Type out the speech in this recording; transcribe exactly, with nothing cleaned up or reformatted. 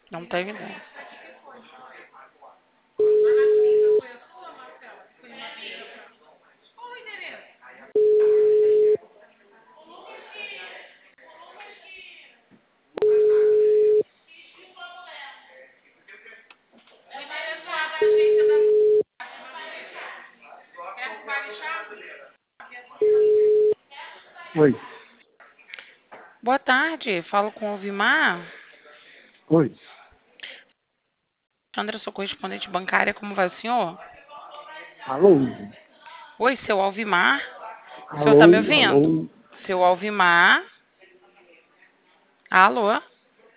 Não tenho ideia. Oi, Boa tarde, falo com o Vimar. oi. Sandra, sou correspondente bancária, como vai o senhor? Alô, Oi, seu Alvimar. O senhor tá me alô, ouvindo? alô. Seu Alvimar. Alô?